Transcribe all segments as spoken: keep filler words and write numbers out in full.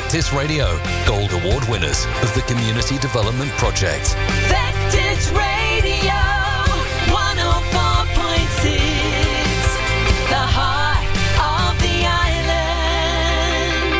Vectis Radio, Gold Award winners of the Community Development Project. Vectis Radio, one oh four point six, the heart of the island.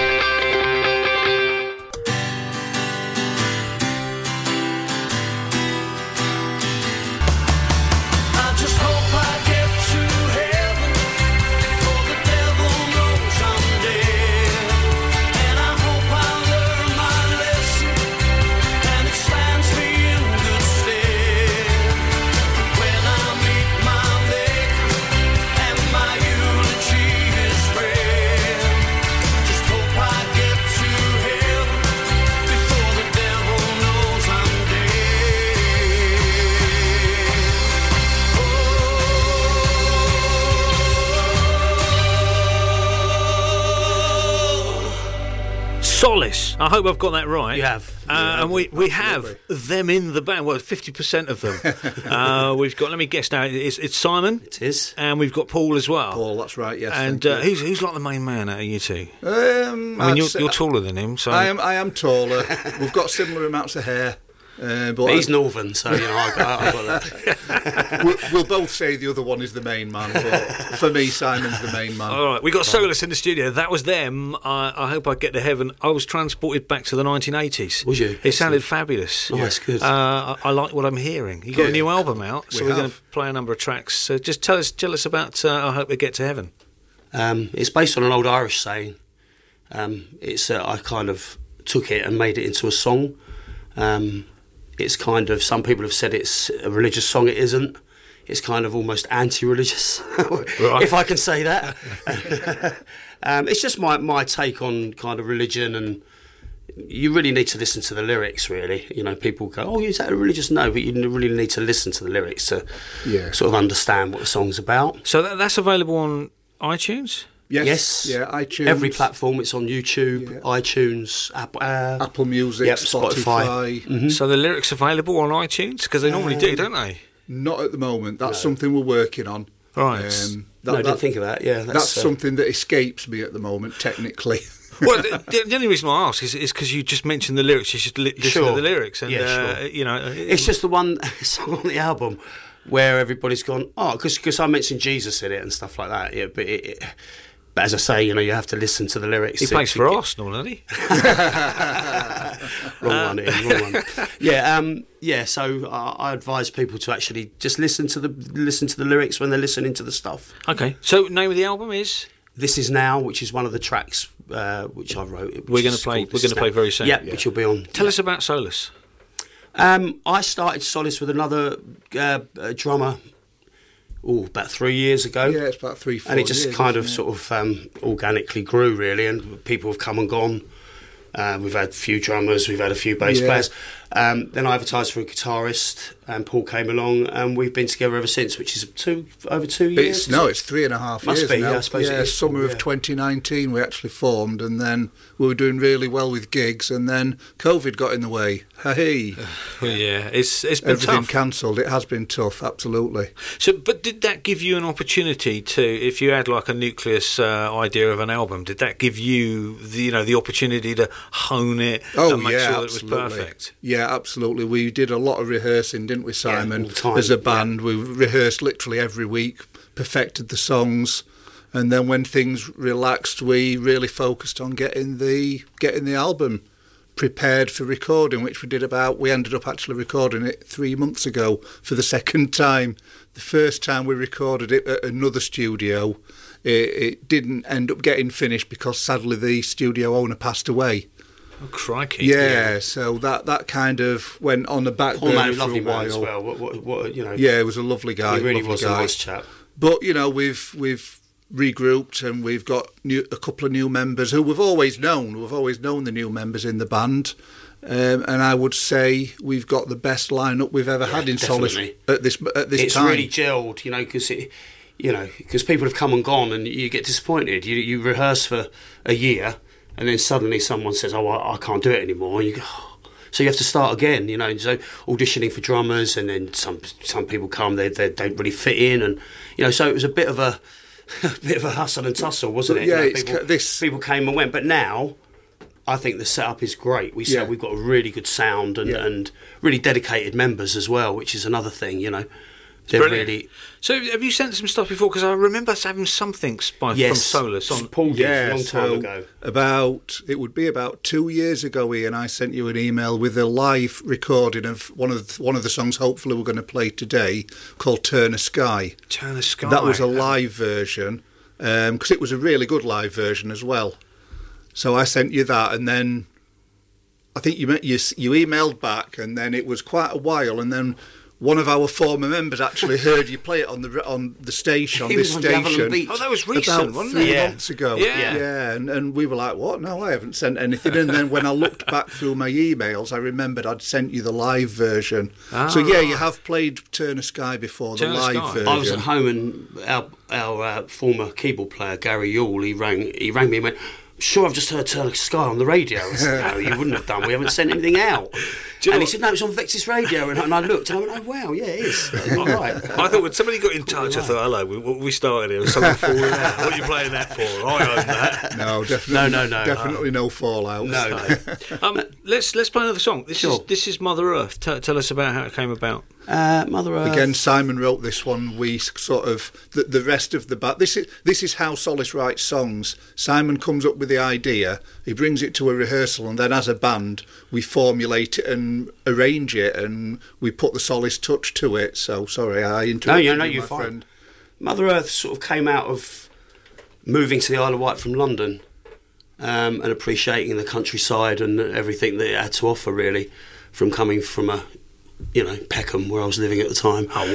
I just hope I get to heaven before the devil knows I'm dead. And I hope I learn my lesson and it stands me in good stead. When I meet my maker and my eulogy is read, just hope I get to heaven before the devil knows I'm dead. Solace. I hope I've got that right. You have. Uh, You have. and we, we have Absolutely. them in the band. Well, fifty percent of them. uh, we've got, let me guess now, it's, it's Simon. It is. And we've got Paul as well. Paul, that's right, yes. And thank uh, you. who's, who's like the main man out of you two? Um, I mean, I'd you're, say- you're taller than him, so... I am. I am taller. We've got similar amounts of hair, uh, but But he's I- northern, so, you know, I got, I got that. we'll, we'll both say the other one is the main man. But for me, Simon's the main man. All right, we got Solace in the studio. That was them. I, I hope I get to heaven. I was transported back to the nineteen eighties. Was you? It sounded fabulous. Oh, that's good. Uh, I, I like what I'm hearing. You got a Good. new album out, so We we're going to have. play a number of tracks. So just tell us, tell us about. Uh, I hope we get to heaven. Um, it's based on an old Irish saying. Um, it's uh, I kind of took it and made it into a song. Um, it's kind of, some people have said it's a religious song. It isn't. It's kind of almost anti-religious, Right. if I can say that. um, it's just my, my take on kind of religion, and you really need to listen to the lyrics, really. You know, people go, oh, is that religious? No, but you really need to listen to the lyrics to Yeah. sort of understand what the song's about. So that, that's available on iTunes. Yes. Yes. Yeah. iTunes. Every platform. It's on YouTube, Yeah. iTunes, App, uh, Apple Music, Yep, Spotify. Spotify. Mhm. So the lyrics available on iTunes because they normally do, don't they? Not at the moment. That's No. something we're working on. Right. Um, no, I didn't think of that. Yeah, that's, That's uh, something that escapes me at the moment, technically. Well, the, the, the only reason I ask is because you just mentioned the lyrics. You should li- listen Sure. to the lyrics, and Yeah, uh, sure. you know, It's just the one song on the album where everybody's gone, oh, because I mentioned Jesus in it and stuff like that. Yeah, but it, it, but as I say, you know, you have to listen to the lyrics. he to- plays to for get- Arsenal, doesn't he? Wrong one, Ian, wrong one. Yeah, um, yeah. So uh, I advise people to actually just listen to the listen to the lyrics when they're listening to the stuff. Okay. So name of the album is. This Is Now, which is one of the tracks uh, which I wrote. which We're gonna is play- called we're This Is gonna play Now. very soon. Yeah, Yeah. which will be on. Tell us about Solace. Um, I started Solace with another uh, uh, drummer. Oh, about three years ago. Yeah, it's about three, four and it just years, kind of isn't it? sort of um, organically grew, really, and people have come and gone. Uh, we've had a few drummers, we've had a few bass Yeah. players. Um, then I advertised for a guitarist, and Paul came along, and we've been together ever since, which is two over two years. It's, no, it's three and a half Must years be, now. yeah, I suppose it yeah, is, summer yeah. of twenty nineteen we actually formed, and then we were doing really well with gigs, and then COVID got in the way. Hey, Well, yeah, it's it's been everything tough. cancelled. It has been tough, absolutely. So, but did that give you an opportunity to, if you had like a nucleus uh, idea of an album, did that give you the, you know, the opportunity to hone it Oh and make yeah, sure that absolutely. it was perfect? Yeah, absolutely. We did a lot of rehearsing, didn't we, Simon? all the time, As a yeah. band, we rehearsed literally every week, perfected the songs, and then when things relaxed, we really focused on getting the getting the album prepared for recording, which we did about. We ended up actually recording it three months ago for the second time. The first time we recorded it at another studio, it, it didn't end up getting finished because sadly the studio owner passed away. Oh, crikey! Yeah, so that, that kind of went on the back Paul burner man, for lovely a while. man as well. What, what, what, you know, Yeah, he was a lovely guy. he really lovely was guy. a nice chap. But you know, we've we've regrouped and we've got new, a couple of new members who we've always known. We've always known the new members in the band, um, and I would say we've got the best lineup we've ever Yeah, had in Solace definitely. at this at this It's time. really gelled, you know, because it, you know, because people have come and gone, and you get disappointed. You you rehearse for a year, and then suddenly someone says, "Oh, I, I can't do it anymore." And you go, oh. So you have to start again, you know. So auditioning for drummers, and then some some people come, they they don't really fit in, and you know. So it was a bit of a, a bit of a hustle and tussle, wasn't it? Yeah, You know, it's people, ca- this- people came and went, but now I think the setup is great. We yeah. we've got a really good sound and, Yeah. and really dedicated members as well, which is another thing, you know. They're Brilliant. really So have you sent some stuff before? Because I remember us having something by, yes. from Solus on. Paul did Yeah, a long time so ago. about it would be about two years ago, Ian. I sent you an email with a live recording of one of the, one of the songs. Hopefully, we're going to play today, called "Turn a Sky." Turn the Sky. That was a live version because it was a really good live version as well. So I sent you that, and then I think you you you emailed back, and then it was quite a while, and then. One of our former members actually heard you play it on the on the station, on He this was on Javelin station. Beach. Oh, that was recent, about wasn't three it? Yeah. months ago. Yeah. yeah, and, and we were like, "What? No, I haven't sent anything." And then when I looked back through my emails, I remembered I'd sent you the live version. Ah. So yeah, you have played "Turn a Sky" before, Turn the a live Sky. version. I was at home and our our uh, former keyboard player Gary Yule, he rang he rang me and went, "Sure, I've just heard Turn a Sky on the radio." I said, "No, you wouldn't have done. We haven't sent anything out." you And know he said, "No, it's on Vexis Radio." And I, and I looked and I went, "Oh wow, yeah, it is." All right. I thought when somebody got in touch, I thought, hello, we, we started here, something falling out. What are you playing that for? I own that. No, definitely, No, no, no. definitely no fallout. No, no. Um, let's let's play another song. This Sure. is this is Mother Earth. Tell, tell us about how it came about. Uh, Mother Earth. Again, Simon wrote this one. We sort of the, the rest of the band. This is this is how Solus writes songs. Simon comes up with the idea, he brings it to a rehearsal, and then as a band we formulate it and arrange it, and we put the Solus touch to it. So sorry, I interrupted No, you- no, you, you're my fine. friend. Mother Earth sort of came out of moving to the Isle of Wight from London um, and appreciating the countryside and everything that it had to offer, really, from coming from a, you know, Peckham, where I was living at the time, Oh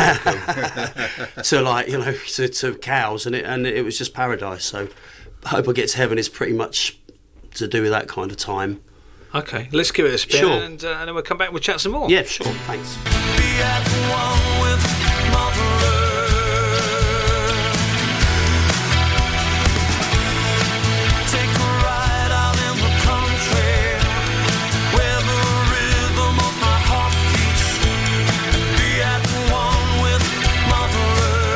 wow! to like, you know, to, to cows, and it and it was just paradise. So I Hope I Get to Heaven is pretty much to do with that kind of time. Okay, let's give it a spin, Sure. and, uh, and then we'll come back and we'll chat some more. Yeah, sure, thanks. Be at one with Mother Earth. Take a ride out in the country where the rhythm of my heart beats. Be at one with Mother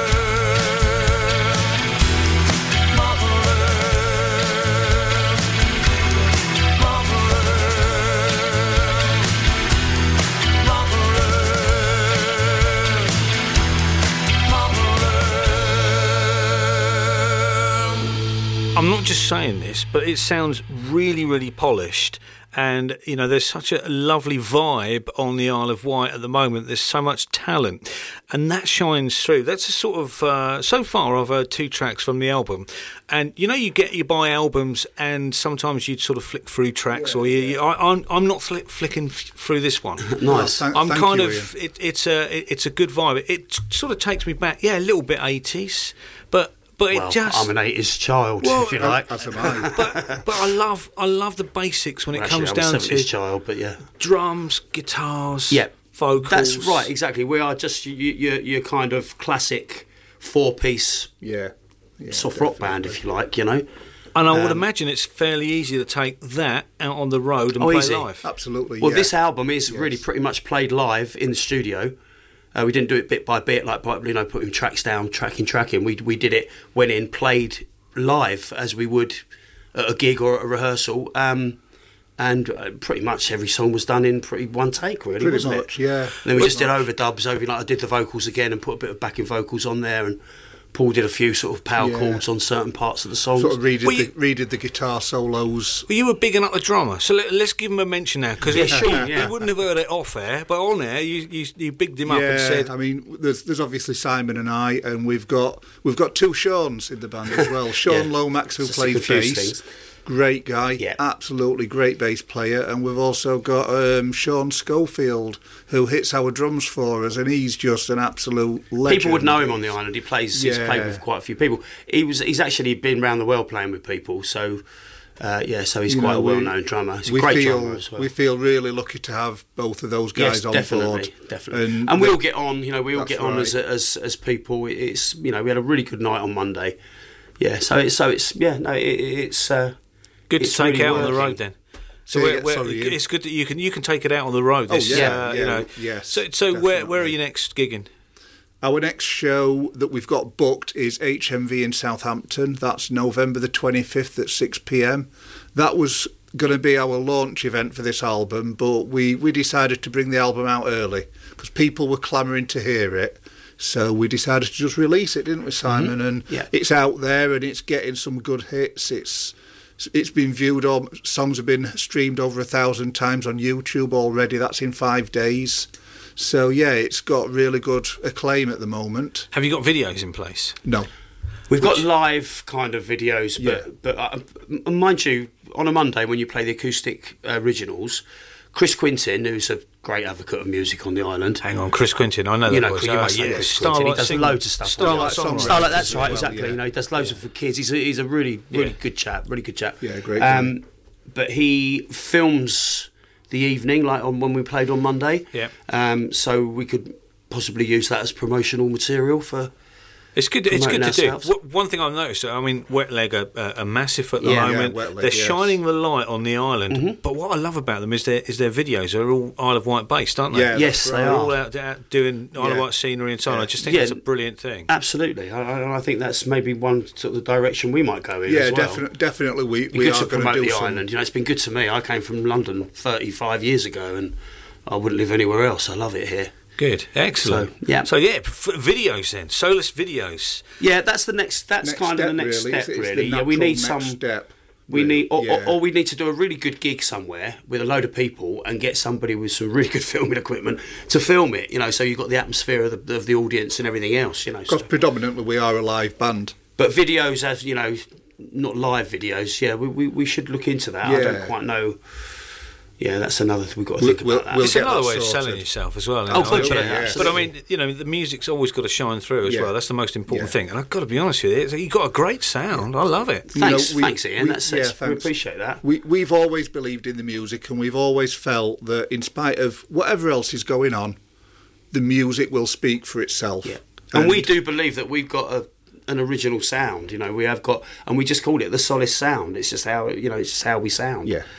Earth. Mother Earth. Mother Earth. Mother Earth. Mother Earth. I'm not just saying this, but it sounds really, really polished. And, you know, there's such a lovely vibe on the Isle of Wight at the moment. There's so much talent. And that shines through. That's a sort of... Uh, so far, I've heard two tracks from the album. And, you know, you get you buy albums and sometimes you sort of flick through tracks. or you, you, I, I'm, I'm not flick, flicking f- through this one. Nice. Thank- I'm thank kind you, of... It, it's, a, it, it's a good vibe. It, it sort of takes me back, yeah, a little bit eighties. But, but Well, it just... I'm an eighties child, Well, if you like. As am I. but but I love I love the basics when it Actually, comes I'm down a seventies to child, but yeah. drums, guitars, Yeah, vocals. That's right, exactly. We are just you, you, your kind of classic four-piece Yeah. yeah soft rock band, if you like, you know. And I would Um, imagine it's fairly easy to take that out on the road and Oh, play easy. live. Absolutely. Well, yeah. this album is Yes. really pretty much played live in the studio. Uh, we didn't do it bit by bit, like by, you know, putting tracks down, tracking, tracking. We we did it, went in, played live as we would at a gig or at a rehearsal, um, and uh, pretty much every song was done in pretty one take, really, Pretty wasn't much, it? yeah. And then we Pretty just did much. overdubs over, like I did the vocals again and put a bit of backing vocals on there, and Paul did a few sort of power Yeah. chords on certain parts of the songs. Sort of redid, Well, the, you- redid the guitar solos. Well, you were bigging up the drummer, so let, let's give him a mention now because Yeah, sure, yeah. you wouldn't have heard it off air, but on air you you, you bigged him up Yeah, and said, I mean, there's there's obviously Simon and I, and we've got we've got two Seans in the band as well. Sean Yeah. Lomax, who Just to played confuse bass, things. great guy, Yeah. absolutely great bass player, and we've also got um, Sean Schofield, who hits our drums for us, and he's just an absolute legend. People would know him on the island. He plays. He's Yeah. played with quite a few people. He was. He's actually been around the world playing with people. So, uh, yeah. So he's You quite know, a we- well-known drummer. He's a we great feel drummer as well. we feel really lucky to have both of those guys yes, on definitely, board. definitely. And, And, we the- all get on. You know, we all That's get on as, right. as as people. It's you know, we had a really good night on Monday. Yeah. So it's so it's yeah. No, it, it's. Uh, good to it's take really out on the working. road then. So Say we're, it- we're, sorry, Ian. it's good that you can you can take it out on the road. Oh, This, yeah, uh, yeah, you know. yes, So so where where are definitely. you next gigging? Our next show that we've got booked is H M V in Southampton. That's November the twenty-fifth at six p m. That was going to be our launch event for this album, but we, we decided to bring the album out early because people were clamouring to hear it. So we decided to just release it, didn't we, Simon? Mm-hmm. And yeah. it's out there and it's getting some good hits. It's it's been viewed, all, songs have been streamed over a thousand times on YouTube already. That's in five days. So, yeah, it's got really good acclaim at the moment. Have you got videos in place? No. We've got live kind of videos, but, Yeah. but uh, mind you, on a Monday when you play the acoustic originals, Chris Quintin, who's a great advocate of music on the island. Hang on, Chris Quintin, I know You that know, voice. you Oh, must know yeah. Chris Quintin. He Starlight does Sing- loads of stuff. Starlight Songwriter. Songwriter. Starlight, that's as right, well, exactly. yeah. You know, he does loads of for kids. He's a, he's a really, really Yeah. good chap, really good chap. Yeah, great Um, but he films the evening, like on when we played on Monday. Yeah. Um, so we could possibly use that as promotional material for. It's good. It's good to promoting do. ourselves. What- One thing I've noticed, I mean, Wet Leg are, are, are massive at the Yeah. moment. Yeah, Wet Leg, They're yes. shining the light on the island. Mm-hmm. But what I love about them is their is their videos are all Isle of Wight based, aren't they? Yeah, Yes, that's they right. They're are. all out, out doing Isle of Yeah. Wight scenery and so on. I Yeah. just think Yeah. it's a brilliant thing. Absolutely, I, I- I think that's maybe one sort of the direction we might go in. Yeah, as well. definitely, definitely we, Be we good are to going to promote do the some... island. You know, it's been good to me. I came from London thirty-five years ago, and I wouldn't live anywhere else. I love it here. Good, excellent. So, yeah. So yeah, f- videos then, Solus videos. Yeah, that's the next. That's Next kind of the step, next really. step, It's- it's the really. Yeah, we natural need next some. step, We really. need, or, Yeah. or, or we need to do a really good gig somewhere with a load of people and get somebody with some really good filming equipment to film it. You know, so you've got the atmosphere of the, of the audience and everything else. You know, so. Because predominantly we are a live band. But videos, as you know, not live videos. Yeah, we we, we should look into that. I Yeah. don't quite know. Yeah, that's another thing we've got to We'll- think we'll- about. that. we'll It's get another that way of sorted. selling yourself as well. Oh, isn't good, it? yeah, but, yeah, but I absolutely. mean, you know, the music's always got to shine through as Yeah. well. That's the most important Yeah. thing. And I've got to be honest with you, it's- you've got a great sound. I love it. You know, Thanks, we- thanks, Ian. we- that's, yeah, that's we thanks. appreciate that. We, we've always believed in the music, and we've always felt that in spite of whatever else is going on, the music will speak for itself. Yeah, and, we do believe that we've got a, an original sound. You know, we have got, and we just call it the Solace sound. It's just how you know, it's just how we sound. Yeah.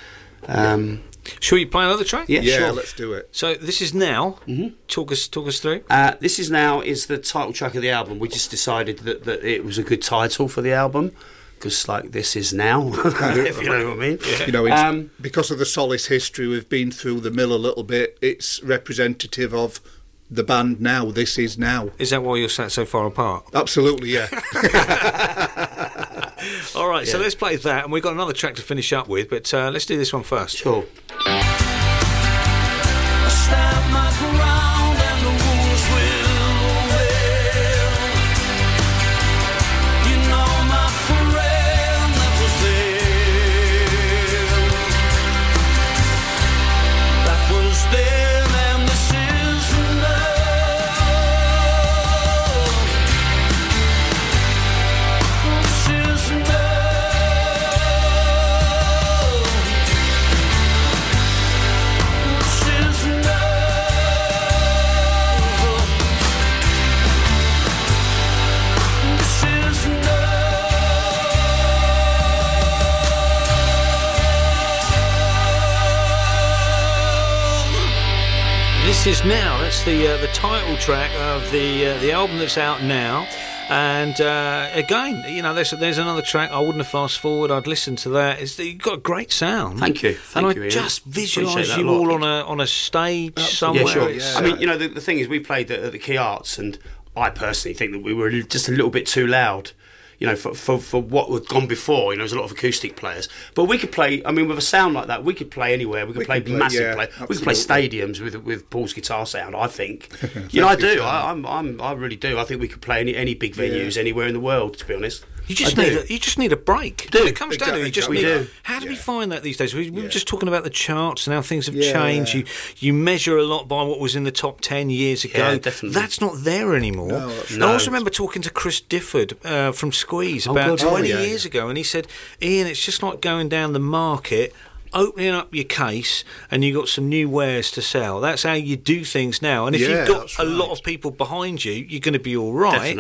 Um, Shall we play another track? yeah, Yeah, sure. let's do it. So this is now. Mm-hmm. Talk us, talk us through. Uh, this is now is the title track of the album. We just decided that, that it was a good title for the album because, like, this is now. If you know what I mean. You know, it's, Um, because of the Solace history, we've been through the mill a little bit. It's representative of the band now. This is now. Is that why you're sat so far apart? Absolutely, yeah. All right, so Yeah. let's play that, and we've got another track to finish up with. But uh, let's do this one first. Sure. Stand my ground and the wolves will wail. You know my friend that was there. That was then and this is now. This is now. This is now. That's the uh, the title track of the uh, the album that's out now. And uh, again, you know, there's there's another track. I wouldn't have fast forward. I'd listen to that. It's, you've got a great sound. Thank you. Thank and you, I Ian. just Appreciate visualise that you a lot. all on a on a stage somewhere. Yeah, sure. It's- I mean, you know, the, the thing is, we played at, at the Key Arts, and I personally think that we were just a little bit too loud. You know, for, for, for what had gone before, you know, there's a lot of acoustic players. But we could play, I mean, with a sound like that, we could play anywhere. We could We play could play, massive yeah, play. We could play absolutely. stadiums with with Paul's guitar sound, I think. You know, I Thank you, do. Sam. I, I'm, I'm, I really do. I think we could play any, any big venues anywhere in the world, to be honest. You just I need do. a, you just need a break. Do. When it comes down to it, you just Exactly. need. We do. How do we Yeah. find that these days? We, we were Yeah. just talking about the charts and how things have Yeah. changed. You you measure a lot by what was in the top ten years ago. Yeah, definitely. That's not there anymore. No, that's And I also not. remember talking to Chris Difford uh, from Squeeze Oh, about God, oh, twenty yeah, years ago, and he said, "Ian, it's just like going down the market." Opening up your case and you got some new wares to sell. That's how you do things now. And if Yeah, you've got that's a lot right. of people behind you, you're going to be all right. Definitely.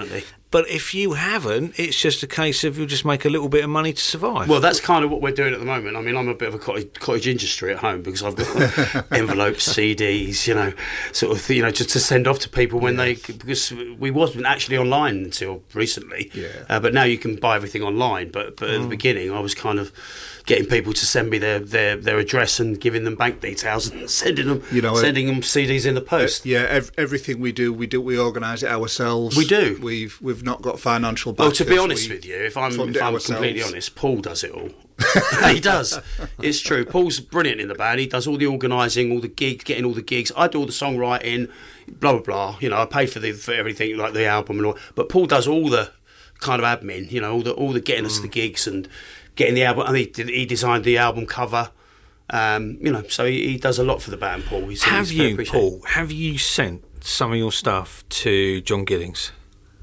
But if you haven't, it's just a case of you'll just make a little bit of money to survive. Well, that's kind of what we're doing at the moment. I mean, I'm a bit of a cottage, cottage industry at home because I've got envelopes, C Ds, you know, sort of, you know, just to send off to people when Yes. they, because we wasn't actually online until recently. Yeah. Uh, but now you can buy everything online. But, but at the beginning, I was kind of getting people to send me their, their, their address and giving them bank details and sending them, You know, sending them C Ds in the post. Yeah, ev- everything we do, we do, we organise it ourselves. We do. We've we've not got financial. Well, backers. to be honest We with you, if I'm, fund if it I'm ourselves. completely honest, Paul does it all. He does. It's true. Paul's brilliant in the band. He does all the organising, all the gigs, getting all the gigs. I do all the songwriting, blah blah blah. You know, I pay for the for everything, like the album and all. But Paul does all the kind of admin. You know, all the all the getting us Mm. the gigs and getting the album. I mean, he, did- he designed the album cover. Um, you know, so he, he does a lot for the band. Paul. He's, have he's very you, appreciated. Paul, have you sent some of your stuff to John Giddings?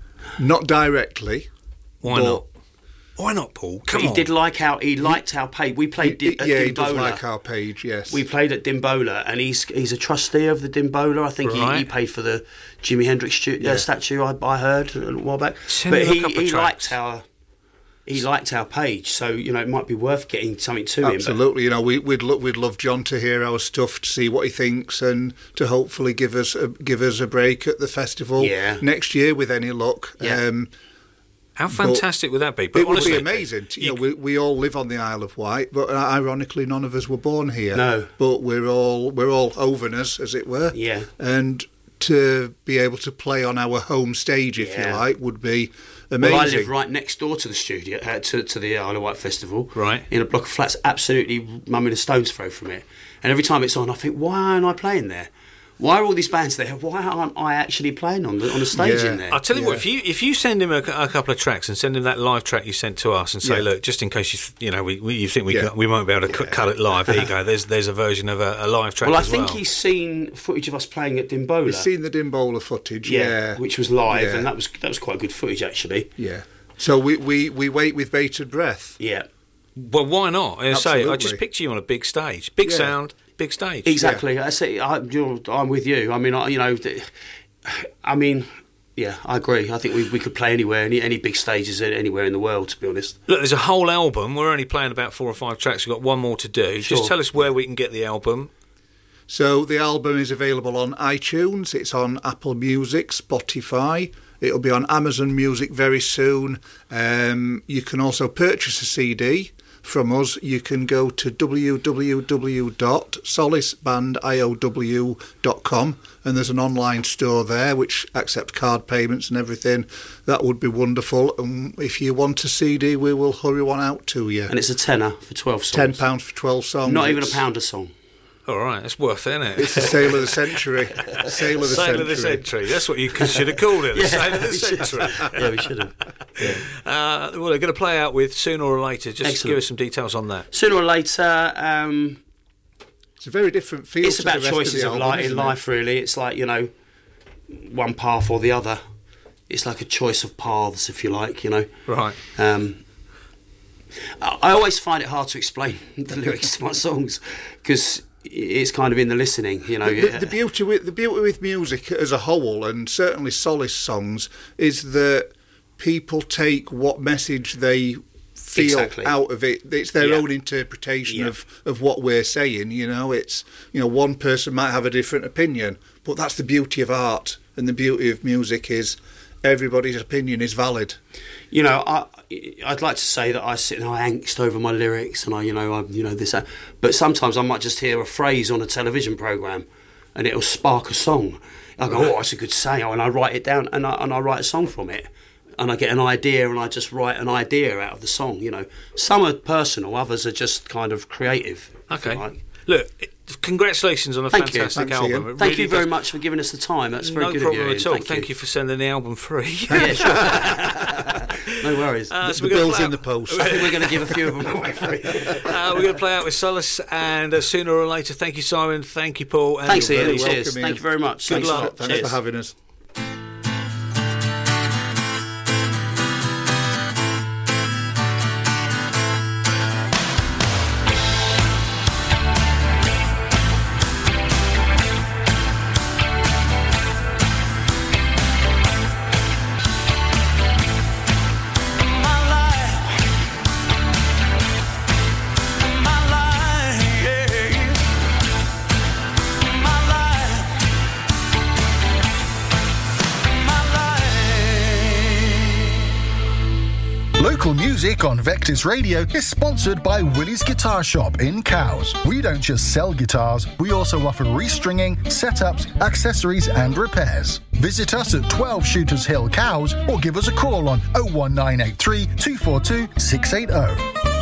Not directly. Why But- not? Why not, Paul? Come he on. did like our. He liked our page. We played He- di- at yeah, he does Dimbola. like our page. Yes. We played at Dimbola, and he's he's a trustee of the Dimbola. I think he, he Right. paid for the Jimi Hendrix stu- uh, statue. I, I heard a little while back. Send but him a he, couple of he tracks. liked our he liked our page, so you know it might be worth getting something to him. Absolutely, you know, we, we'd lo- we'd love John to hear our stuff, to see what he thinks, and to hopefully give us a, give us a break at the festival Yeah. next year with any luck. Yeah. Um, How fantastic would that be? But it would honestly, be amazing. You, you know, we, we all live on the Isle of Wight, but uh, ironically, none of us were born here. No. but we're all we're all overners, as it were. Yeah. and to be able to play on our home stage, if Yeah. you like, would be Well, amazing. I live right next door to the studio, uh, to, to the Isle of Wight Festival. Right. In a block of flats, absolutely mum in a stone's throw from it. And every time it's on, I think, why aren't I playing there? Why are all these bands there? Why aren't I actually playing on the on the stage Yeah. in there? I'll tell you Yeah. what. If you if you send him a, a couple of tracks and send him that live track you sent to us and say, Yeah. look, just in case you th- you know we, we you think we Yeah. can, we won't be able to cut, cut it live. There you go. There's there's a version of a, a live track. Well, I as think well. he's seen footage of us playing at Dimbola. We've seen the Dimbola footage, yeah, yeah, which was live, Yeah. and that was that was quite good footage actually. yeah. So we, we, we wait with bated breath. Yeah, Well, why not? I say, I Absolutely. just picture you on a big stage, big Yeah. sound, big stage. exactly. I say I, you're, I'm with you. I mean, I, you know, th- I mean, yeah, I agree. I think we, we could play anywhere, any any big stages anywhere in the world. To be honest, Look, there's a whole album. We're only playing about four or five tracks. We've got one more to do. Sure. Just tell us where we can get the album. So the album is available on iTunes, it's on Apple Music, Spotify, it'll be on Amazon Music very soon. Um, you can also purchase a C D from us. You can go to w w w dot solace band i o w dot com, and there's an online store there which accepts card payments and everything. That would be wonderful. And if you want a C D, we will hurry one out to you. and it's a tenner for twelve songs. ten pounds for twelve songs. Not even a It's- pound a song. All right, that's worth it, isn't it? It's the sale of the century. Sale of the Sale century. of the century. That's what you should have called it. The sale of the we should- century. yeah, we should have. Uh, well, they're going to play out with Sooner or Later. Just Excellent. give us some details on that. Sooner or later, um, It's a very different feel. it's to about the rest choices of, of, the album, life in isn't it? life. Really, it's like you know, one path or the other. It's like a choice of paths, if you like. You know. Right. Um, I I always find it hard to explain the lyrics to my songs because it's kind of in the listening, you know. The, the beauty with the beauty with music as a whole, and certainly Solace songs, is that people take what message they feel Exactly. out of it. It's their Yeah. own interpretation Yeah. of, of what we're saying. You know, it's you know one person might have a different opinion, but that's the beauty of art, and the beauty of music is everybody's opinion is valid. You know, I, I'd like to say that I sit and I angst over my lyrics and I, you know, I, you know this, that. But sometimes I might just hear a phrase on a television program, and it'll spark a song. I go, oh, that's a good saying, and I write it down, and I and I write a song from it, and I get an idea, and I just write an idea out of the song. You know, some are personal, others are just kind of creative. if you Okay. like. Look, it- congratulations on a Thank you. fantastic Thanks, album. Ian. It Thank really you very does- much for giving us the time. That's very no good problem of you. at Ian. all. Thank, Thank you for sending the album free. Yeah, sure. No worries. Uh, The- so the we're gonna bill's play in the out- post. I think we're going to give a few of them away free. Uh, we're going to play out with Solace, and uh, Sooner or Later. Thank you, Simon. Thank you, Paul. And Thanks, You're Ian. very Cheers. welcome, Thank Ian. you very much. Good Thanks luck. a lot. Thanks Cheers. for having us. Music on Vectis Radio is sponsored by Willie's Guitar Shop in Cowes. We don't just sell guitars, we also offer restringing, setups, accessories and repairs. Visit us at twelve Shooters Hill, Cowes, or give us a call on oh one nine eight three, two four two, six eight oh.